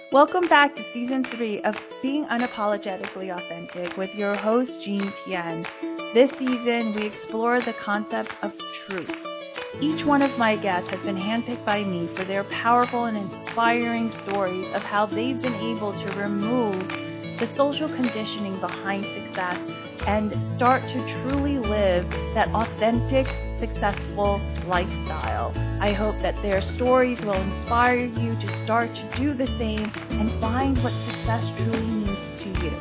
Welcome back to season 3 of Being Unapologetically Authentic with your host, Jean Tien. This season, we explore the concept of truth. Each one of my guests has been handpicked by me for their powerful and inspiring stories of how they've been able to remove the social conditioning behind success and start to truly live that authentic, successful lifestyle. I hope that their stories will inspire you to start to do the same and find what success truly means to you.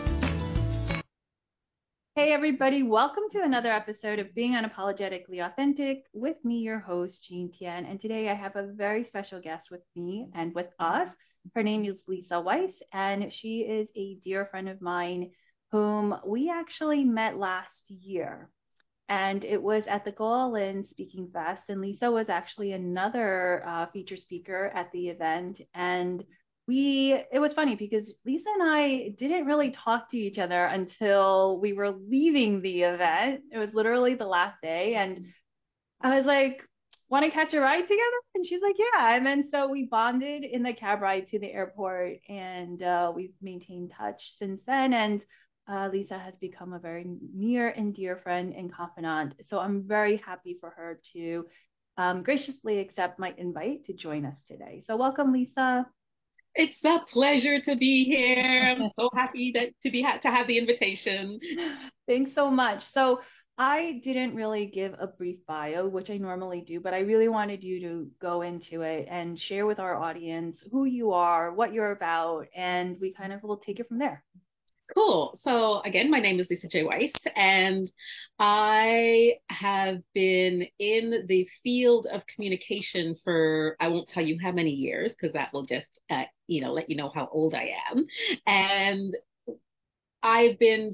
Hey, everybody, welcome to another episode of Being Unapologetically Authentic with me, your host, Jean Tien. And today I have a very special guest with me and with us. Her name is Lisa Weiss, and she is a dear friend of mine whom we actually met last year. And it was at the Golan Speaking Fest. And Lisa was actually another feature speaker at the event. And it was funny because Lisa and I didn't really talk to each other until we were leaving the event. It was literally the last day. And I was like, want to catch a ride together? And she's like, yeah. And then so we bonded in the cab ride to the airport, and we've maintained touch since then. And Lisa has become a very near and dear friend and confidant. So I'm very happy for her to graciously accept my invite to join us today. So welcome, Lisa. It's a pleasure to be here. I'm so happy to have the invitation. Thanks so much. So I didn't really give a brief bio, which I normally do, but I really wanted you to go into it and share with our audience who you are, what you're about, and we kind of will take it from there. Cool. So again, my name is Lisa J. Weiss, and I have been in the field of communication for, I won't tell you how many years, because that will just, let you know how old I am. And I've been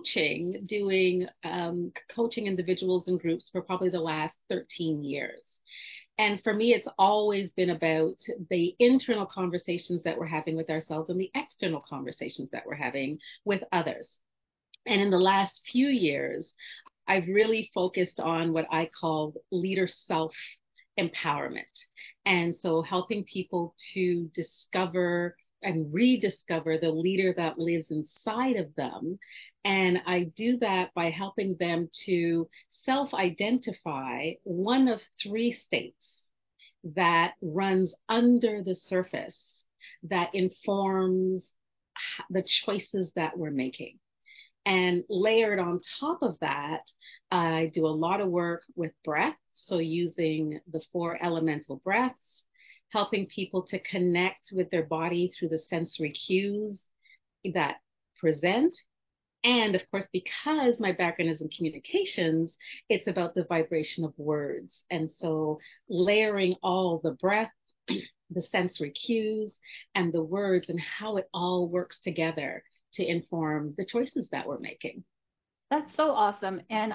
doing coaching individuals and groups for probably the last 13 years. And for me, it's always been about the internal conversations that we're having with ourselves and the external conversations that we're having with others. And in the last few years, I've really focused on what I call leader self empowerment. And so helping people to discover and rediscover the leader that lives inside of them. And I do that by helping them to self identify one of three states that runs under the surface that informs the choices that we're making. And layered on top of that, I do a lot of work with breath. So using the four elemental breaths, helping people to connect with their body through the sensory cues that present. And of course, because my background is in communications, it's about the vibration of words. And so layering all the breath, the sensory cues, and the words and how it all works together to inform the choices that we're making. That's so awesome. And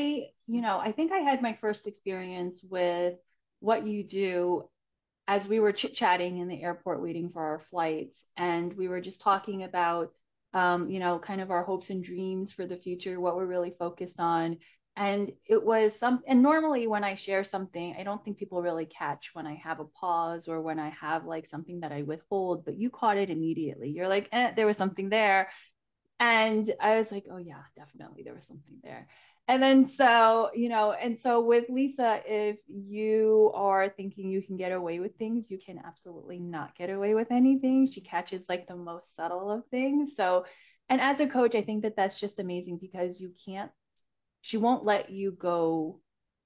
I think I had my first experience with what you do as we were chit-chatting in the airport waiting for our flights, and we were just talking about kind of our hopes and dreams for the future, what we're really focused on. And and normally when I share something, I don't think people really catch when I have a pause or when I have like something that I withhold, but you caught it immediately. You're like, there was something there. And I was like, oh yeah, definitely there was something there. And then and so with Lisa, if you are thinking you can get away with things, you can absolutely not get away with anything. She catches like the most subtle of things. So, and as a coach, I think that that's just amazing because she won't let you go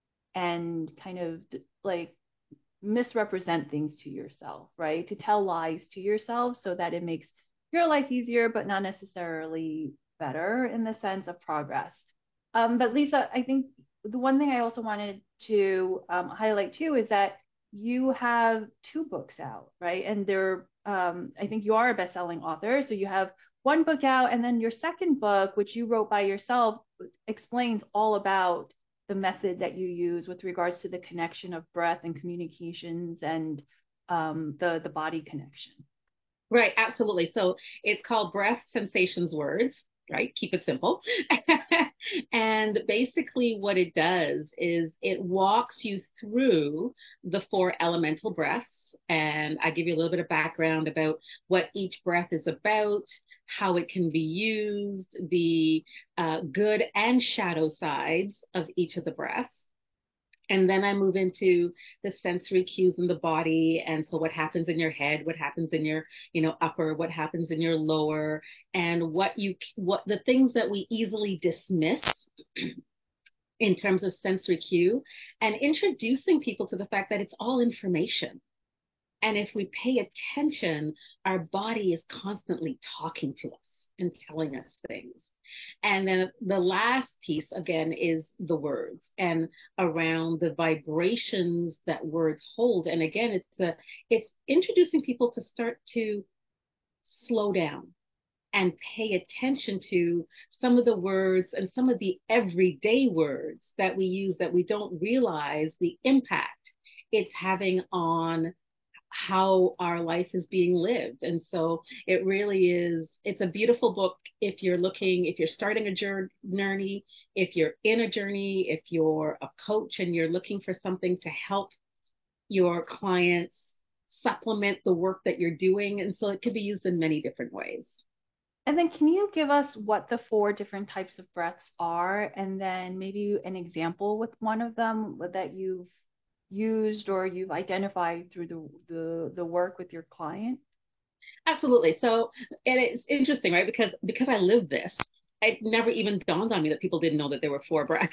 and kind of like misrepresent things to yourself, right? To tell lies to yourself so that it makes your life easier, but not necessarily better in the sense of progress. But Lisa, I think the one thing I also wanted to highlight too is that you have two books out, right? And I think you are a best-selling author. So you have one book out, and then your second book, which you wrote by yourself, explains all about the method that you use with regards to the connection of breath and communications and the body connection. Right, absolutely. So it's called Breath Sensations Words, right? Keep it simple. And basically, what it does is it walks you through the four elemental breaths And I give you a little bit of background about what each breath is about, how it can be used, the good and shadow sides of each of the breaths. And then I move into the sensory cues in the body. And so what happens in your head, what happens in your, upper, what happens in your lower, and what the things that we easily dismiss in terms of sensory cue, and introducing people to the fact that it's all information. And if we pay attention, our body is constantly talking to us and telling us things. And then the last piece, again, is the words and around the vibrations that words hold. And again, it's introducing people to start to slow down and pay attention to some of the words and some of the everyday words that we use that we don't realize the impact it's having on how our life is being lived. And so it really is, it's a beautiful book if you're looking, if you're starting a journey, if you're in a journey, if you're a coach and you're looking for something to help your clients supplement the work that you're doing. And so it could be used in many different ways. And then can you give us what the four different types of breaths are, and then maybe an example with one of them that you've used or you've identified through the work with your client? Absolutely. So, and it's interesting, right? Because I live this, it never even dawned on me that people didn't know that there were four breaths.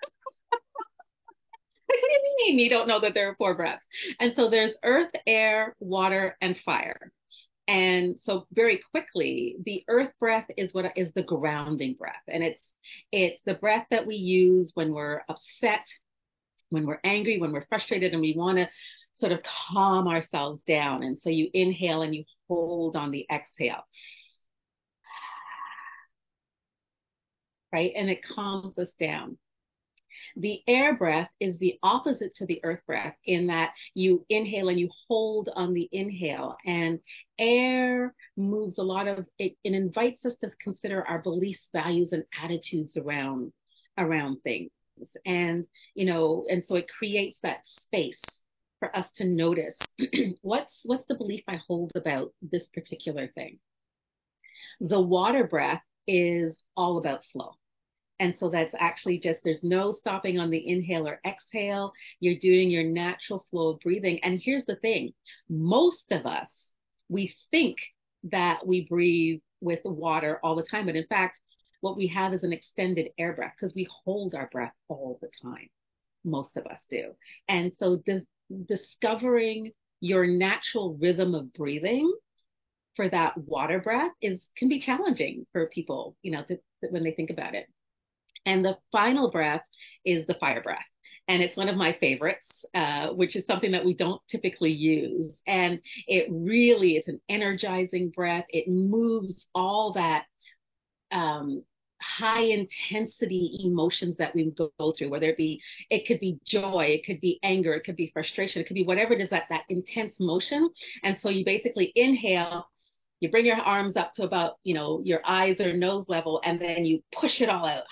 What do you mean you don't know that there are four breaths? And so there's earth, air, water, and fire. And so very quickly, the earth breath is what is the grounding breath. And it's the breath that we use when we're upset, when we're angry, when we're frustrated, and we want to sort of calm ourselves down. And so you inhale and you hold on the exhale, right? And it calms us down. The air breath is the opposite to the earth breath in that you inhale and you hold on the inhale, and air moves a lot of it. It invites us to consider our beliefs, values, and attitudes around things. And, and so it creates that space for us to notice what's the belief I hold about this particular thing. The water breath is all about flow. And so that's actually just, there's no stopping on the inhale or exhale. You're doing your natural flow of breathing. And here's the thing, most of us, we think that we breathe with water all the time. But in fact, what we have is an extended air breath because we hold our breath all the time. Most of us do. And so discovering your natural rhythm of breathing for that water breath can be challenging for people, when they think about it. And the final breath is the fire breath. And it's one of my favorites, which is something that we don't typically use. And it's an energizing breath. It moves all that high intensity emotions that we go through, whether it could be joy, it could be anger, it could be frustration, it could be whatever it is, that intense motion. And so you basically inhale, you bring your arms up to about, your eyes or nose level, and then you push it all out.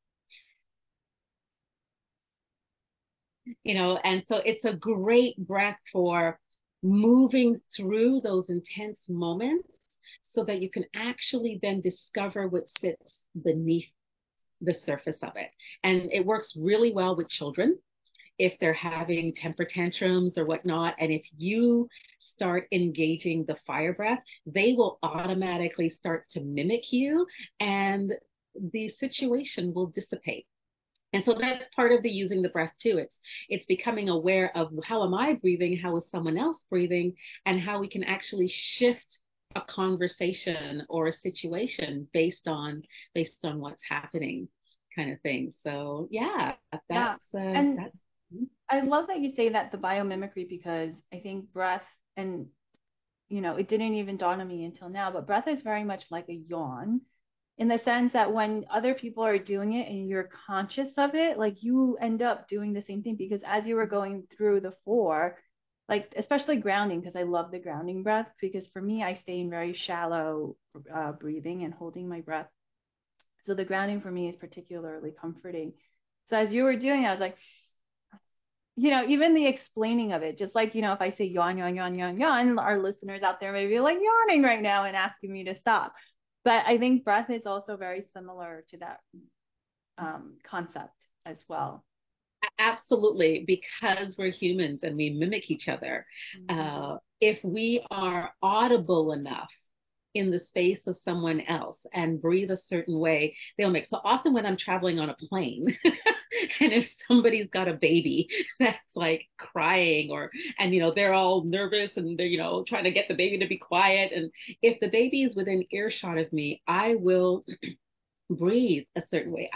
And so it's a great breath for moving through those intense moments so that you can actually then discover what sits beneath the surface of it. And it works really well with children if they're having temper tantrums or whatnot. And if you start engaging the fire breath, they will automatically start to mimic you, and the situation will dissipate. And so that's part of the using the breath too. It's becoming aware of how am I breathing, how is someone else breathing, and how we can actually shift a conversation or a situation based on what's happening, kind of thing. So yeah, Yeah. And that's I love that you say that the biomimicry, because I think breath, and it didn't even dawn on me until now, but breath is very much like a yawn, in the sense that when other people are doing it and you're conscious of it, like you end up doing the same thing, because as you were going through the four, like especially grounding, because I love the grounding breath, because for me, I stay in very shallow breathing and holding my breath. So the grounding for me is particularly comforting. So as you were doing it, I was like, even the explaining of it, just like, if I say yawn, yawn, yawn, yawn, yawn, our listeners out there may be like yawning right now and asking me to stop. But I think breath is also very similar to that concept as well. Absolutely, because we're humans and we mimic each other. Mm-hmm. If we are audible enough in the space of someone else and breathe a certain way, they'll make. So often when I'm traveling on a plane, and if somebody's got a baby that's like crying, and they're all nervous and they're trying to get the baby to be quiet, and if the baby is within earshot of me, I will breathe a certain way.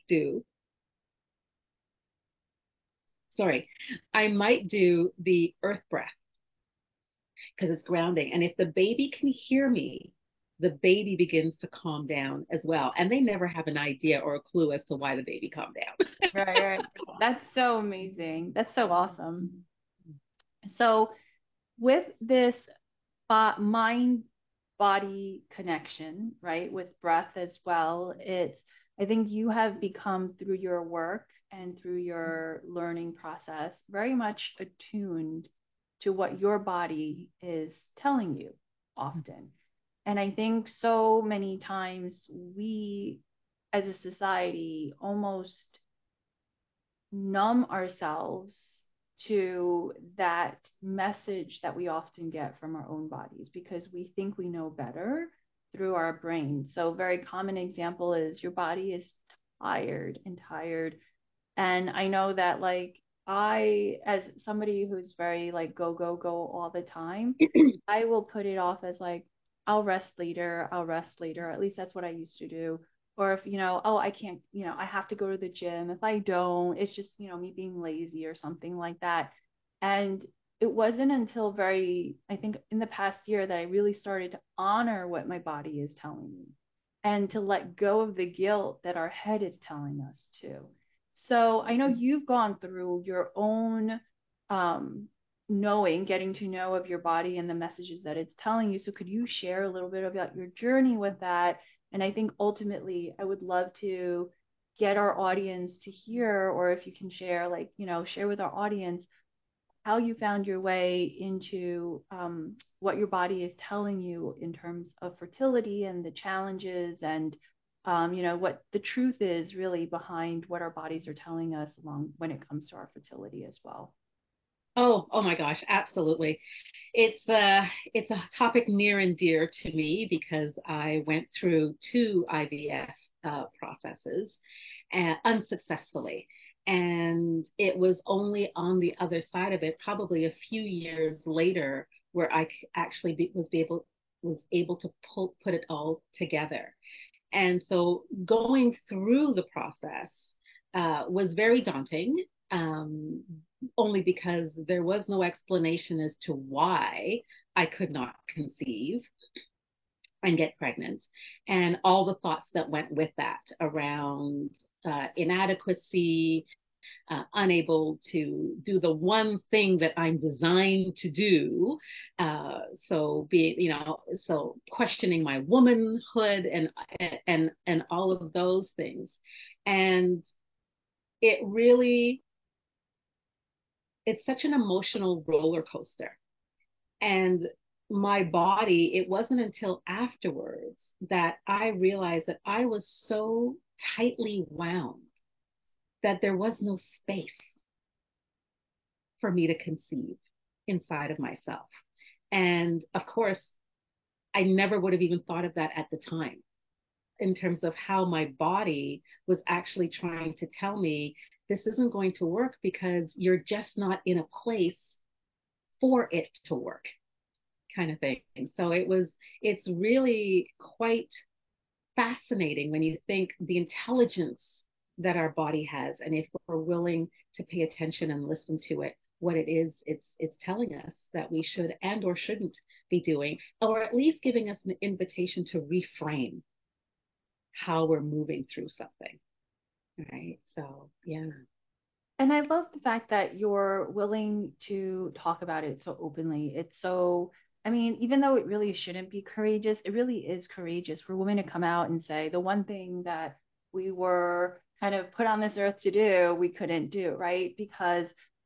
Sorry, I might do the earth breath because it's grounding. And if the baby can hear me, the baby begins to calm down as well. And they never have an idea or a clue as to why the baby calmed down. Right, right. That's so amazing. That's so awesome. So, with this mind body connection, right, with breath as well, I think you have become through your work and through your learning process very much attuned to what your body is telling you often. And I think so many times we as a society almost numb ourselves to that message that we often get from our own bodies because we think we know better through our brain. So, very common example is your body is tired and tired. And I know that, like, as somebody who's very like go, go, go all the time, I will put it off as like, I'll rest later. I'll rest later. At least that's what I used to do. Or if, oh, I can't, I have to go to the gym. If I don't, it's just, me being lazy or something like that. And it wasn't until I think in the past year that I really started to honor what my body is telling me and to let go of the guilt that our head is telling us to. So I know you've gone through your own um, getting to know of your body and the messages that it's telling you. So could you share a little bit about your journey with that? And I think ultimately, I would love to get our audience to hear, or if you can share, like, share with our audience how you found your way into what your body is telling you in terms of fertility and the challenges and what the truth is really behind what our bodies are telling us along when it comes to our fertility as well. Oh my gosh, absolutely. It's a topic near and dear to me because I went through two IVF processes unsuccessfully. And it was only on the other side of it, probably a few years later, where actually was able to put it all together. And so going through the process was very daunting, um, only because there was no explanation as to why I could not conceive and get pregnant, and all the thoughts that went with that around inadequacy, unable to do the one thing that I'm designed to do. So questioning my womanhood and all of those things. And it really, it's such an emotional roller coaster. And my body, it wasn't until afterwards that I realized that I was so tightly wound that there was no space for me to conceive inside of myself. And of course, I never would have even thought of that at the time in terms of how my body was actually trying to tell me this isn't going to work because you're just not in a place for it to work, kind of thing. So it's really quite fascinating when you think the intelligence that our body has, and if we're willing to pay attention and listen to it, what it is it's telling us that we should and or shouldn't be doing, or at least giving us an invitation to reframe how we're moving through something, right? So yeah. And I love the fact that you're willing to talk about it so openly. I mean, even though it really shouldn't be courageous, it really is courageous for women to come out and say the one thing that we were kind of put on this earth to do, we couldn't do, right? Because,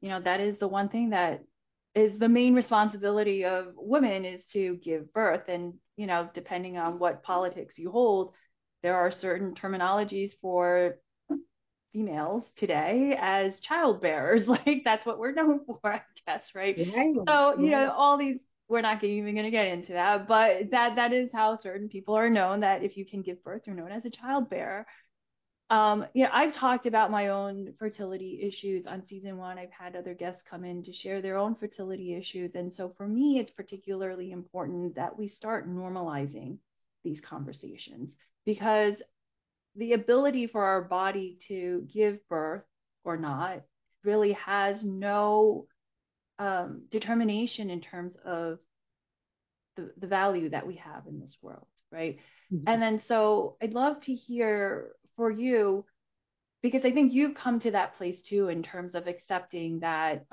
that is the one thing that is the main responsibility of women, is to give birth. And, depending on what politics you hold, there are certain terminologies for females today as child bearers. Like, that's what we're known for, I guess, right? Right, So, right. all these, we're not even going to get into that, but that is how certain people are known, that if you can give birth, you're known as a child bearer. I've talked about my own fertility issues on season one. I've had other guests come in to share their own fertility issues. And so for me, it's particularly important that we start normalizing these conversations, because the ability for our body to give birth or not really has no determination in terms of the value that we have in this world, right? And Mhm. then so I'd love to hear for you, because I think you've come to that place too, in terms of accepting that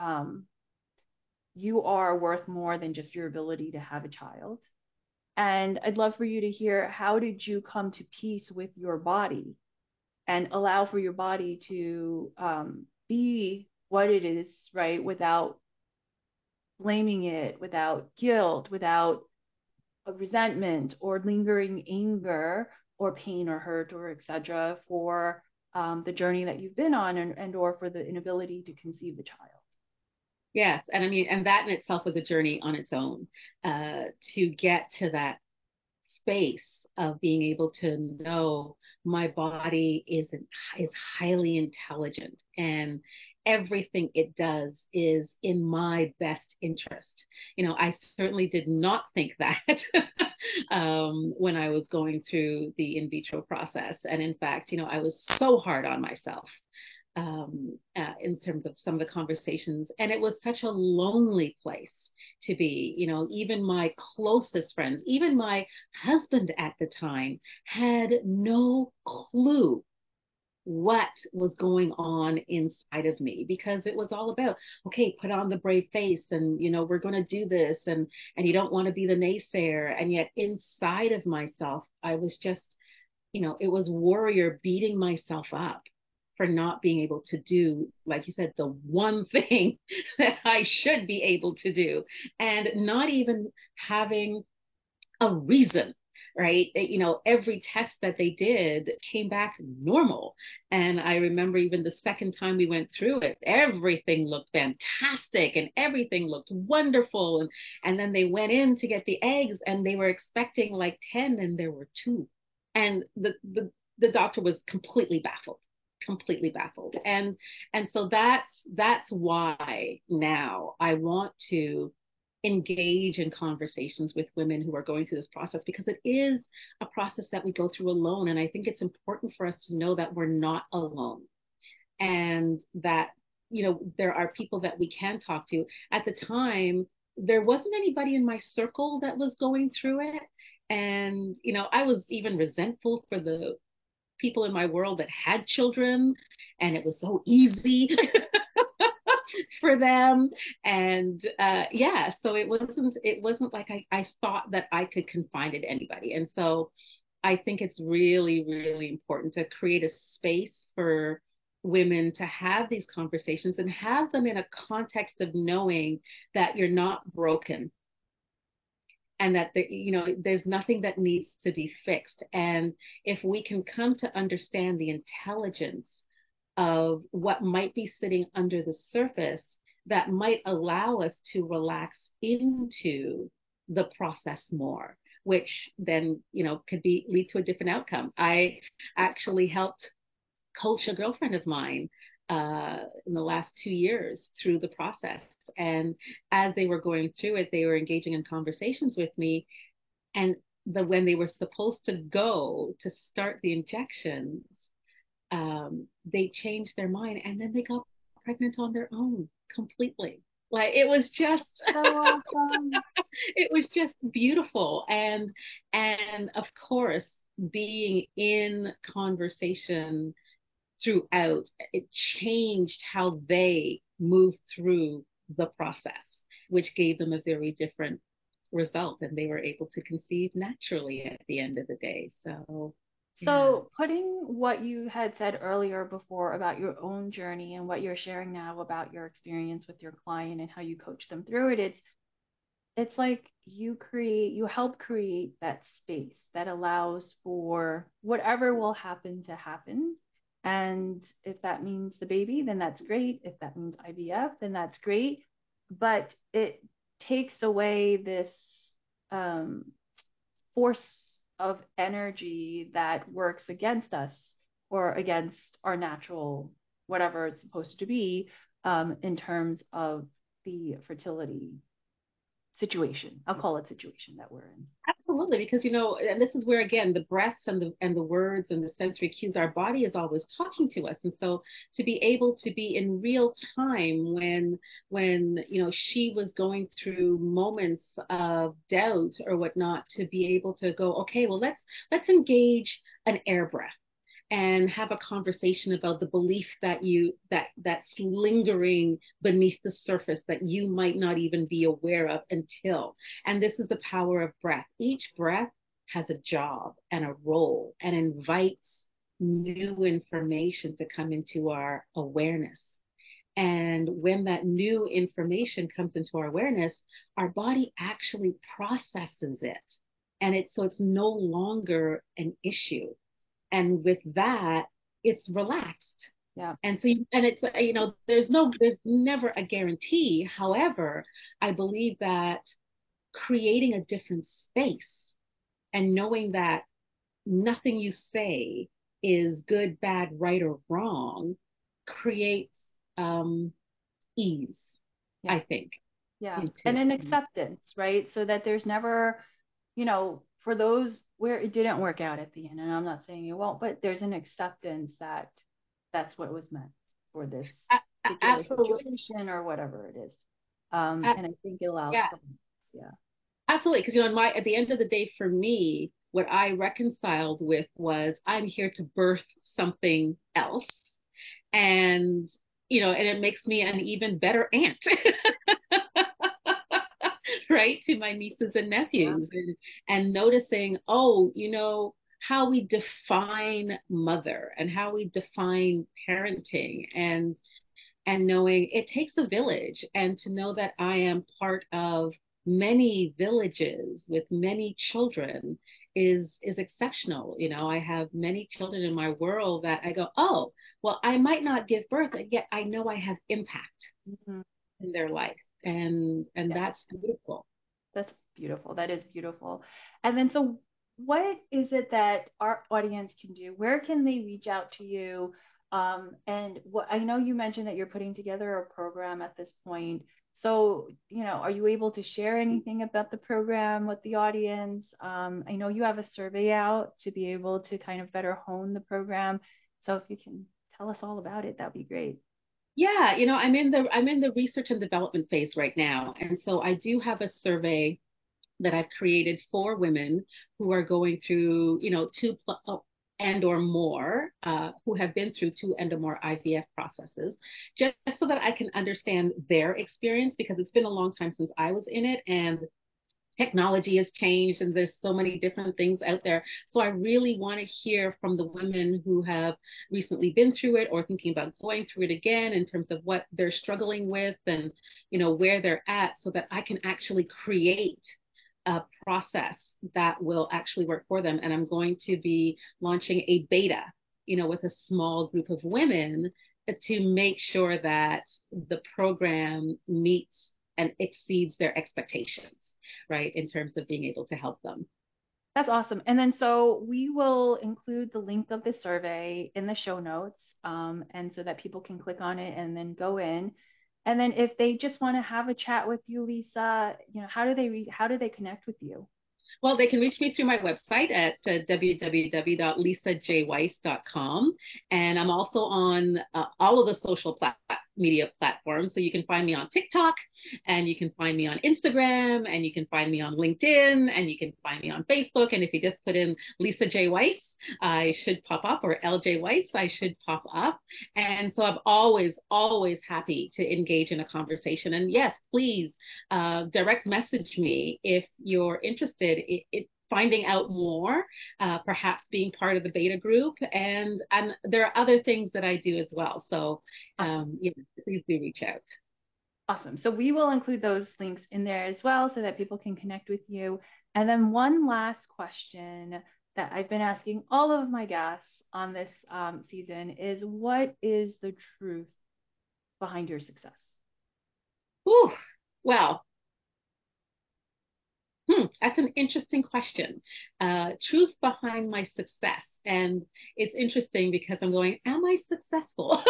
you are worth more than just your ability to have a child. And I'd love for you to hear, how did you come to peace with your body and allow for your body to be what it is, right? Without blaming it, without guilt, without resentment or lingering anger or pain or hurt or etc. for the journey that you've been on, and or for the inability to conceive the child. Yes, and I mean, and that in itself was a journey on its own, to get to that space of being able to know my body is highly intelligent, and everything it does is in my best interest. I certainly did not think that when I was going through the in vitro process. And in fact, I was so hard on myself in terms of some of the conversations. And it was such a lonely place to be. Even my closest friends, even my husband at the time, had no clue what was going on inside of me, because it was all about, okay, put on the brave face, and we're going to do this, and you don't want to be the naysayer. And yet inside of myself, I was just, it was warrior beating myself up for not being able to do, like you said, the one thing that I should be able to do, and not even having a reason. Right. Every test that they did came back normal. And I remember even the second time we went through it, everything looked fantastic and everything looked wonderful. And then they went in to get the eggs, and they were expecting like 10, and there were two. And the doctor was completely baffled. And so that's why now I want to engage in conversations with women who are going through this process, because it is a process that we go through alone. And I think it's important for us to know that we're not alone, and that, there are people that we can talk to. At the time, there wasn't anybody in my circle that was going through it. And, I was even resentful for the people in my world that had children, and it was so easy for them. And yeah, so it wasn't like I thought that I could confide it to anybody. And so I think it's really, really important to create a space for women to have these conversations, and have them in a context of knowing that you're not broken, and that there's nothing that needs to be fixed. And if we can come to understand the intelligence of what might be sitting under the surface, that might allow us to relax into the process more, which then could be lead to a different outcome. I actually helped coach a girlfriend of mine in the last 2 years through the process. And as they were going through it, they were engaging in conversations with me. And when they were supposed to go to start the injections, they changed their mind, and then they got pregnant on their own completely. Like, it was just So awesome. it was just beautiful. And of course, being in conversation throughout, it changed how they moved through the process, which gave them a very different result, and they were able to conceive naturally at the end of the day. So Yeah. So, putting what you had said earlier before about your own journey and what you're sharing now about your experience with your client and how you coach them through it, it's like you help create that space that allows for whatever will happen to happen. And if that means the baby, then that's great. If that means IVF, then that's great. But it takes away this um, force of energy that works against us or against our natural whatever it's supposed to be, in terms of the fertility situation. I'll call it situation that we're in. Absolutely, because and this is where again the breaths and the words and the sensory cues, our body is always talking to us, and so to be able to be in real time when she was going through moments of doubt or whatnot, to be able to go, okay, well let's engage an air breath and have a conversation about the belief that's lingering beneath the surface that you might not even be aware of until. And this is the power of breath. Each breath has a job and a role and invites new information to come into our awareness. And when that new information comes into our awareness, our body actually processes it. And it's no longer an issue, and with that it's relaxed. Yeah. And so and it's there's never a guarantee. However, I believe that creating a different space and knowing that nothing you say is good, bad, right, or wrong creates um ease, Yeah. I think, Yeah. And into. an acceptance, right? So that there's never, for those where it didn't work out at the end, and I'm not saying it won't, but there's an acceptance that that's what was meant for this particular Absolutely. situation or whatever it is. And I think it allows Yeah. for, yeah. Absolutely, because at the end of the day, for me, what I reconciled with was I'm here to birth something else, and and it makes me an even better aunt, right, to my nieces and Yeah. nephews, and noticing, oh, how we define mother and how we define parenting, and knowing it takes a village, and to know that I am part of many villages with many children is exceptional. I have many children in my world that I go, oh, well, I might not give birth, yet I know I have impact Mhm. in their life, and Yeah. that's beautiful. That's beautiful. That is beautiful. And then, so what is it that our audience can do? Where can they reach out to you? And what I know you mentioned that you're putting together a program at this point. So, are you able to share anything about the program with the audience? I know you have a survey out to be able to kind of better hone the program. So if you can tell us all about it, that'd be great. Yeah, I'm in the research and development phase right now, and so I do have a survey that I've created for women who are going through, and or more, who have been through two and or more IVF processes, just so that I can understand their experience, because it's been a long time since I was in it, and technology has changed and there's so many different things out there. So I really want to hear from the women who have recently been through it or thinking about going through it again, in terms of what they're struggling with, and where they're at, so that I can actually create a process that will actually work for them. And I'm going to be launching a beta, with a small group of women, to make sure that the program meets and exceeds their expectations, right, in terms of being able to help them. That's awesome. And then so we will include the link of the survey in the show notes, and so that people can click on it and then go in. And then if they just want to have a chat with you, Lisa, how do they connect with you? Well, they can reach me through my website at www.lisajweiss.com. And I'm also on all of the social media platforms. So you can find me on TikTok, and you can find me on Instagram, and you can find me on LinkedIn, and you can find me on Facebook. And if you just put in Lisa J. Weiss, I should pop up, or LJ Weiss, I should pop up. And so I'm always, always happy to engage in a conversation. And yes, please direct message me if you're interested. finding out more, perhaps being part of the beta group, and there are other things that I do as well. So Awesome. yeah, please do reach out. Awesome. So we will include those links in there as well so that people can connect with you. And then one last question that I've been asking all of my guests on this season is what is the truth behind your success? Whew. Well, that's an interesting question. Truth behind my success. And it's interesting because I'm going, am I successful?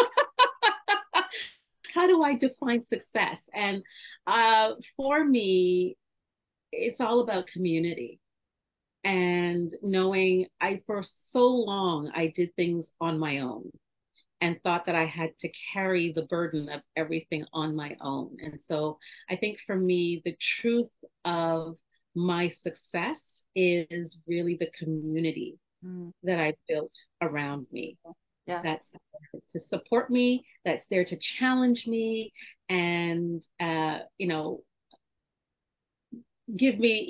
How do I define success? And for me, it's all about community and knowing for so long, I did things on my own and thought that I had to carry the burden of everything on my own. And so I think for me, the truth of my success is really the community Mm, that I built around me. yeah, That's there to support me, that's there to challenge me, and give me,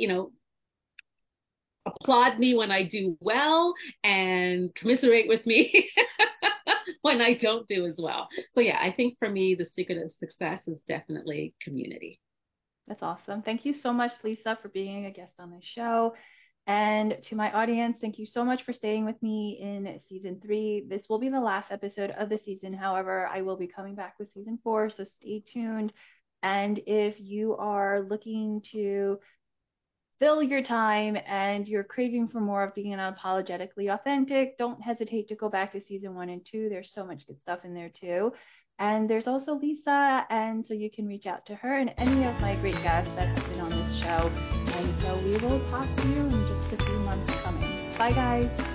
applaud me when I do well, and commiserate with me when I don't do as well. So yeah, I think for me, the secret of success is definitely community. that's awesome. Thank you so much, Lisa, for being a guest on the show. And to my audience, thank you so much for staying with me in season 3. This will be the last episode of the season. However, I will be coming back with season 4, so stay tuned. And if you are looking to fill your time and you're craving for more of being unapologetically authentic, don't hesitate to go back to season 1 and 2. There's so much good stuff in there too. And there's also Lisa, and so you can reach out to her and any of my great guests that have been on this show. And so we will talk to you in just a few months coming. Bye, guys.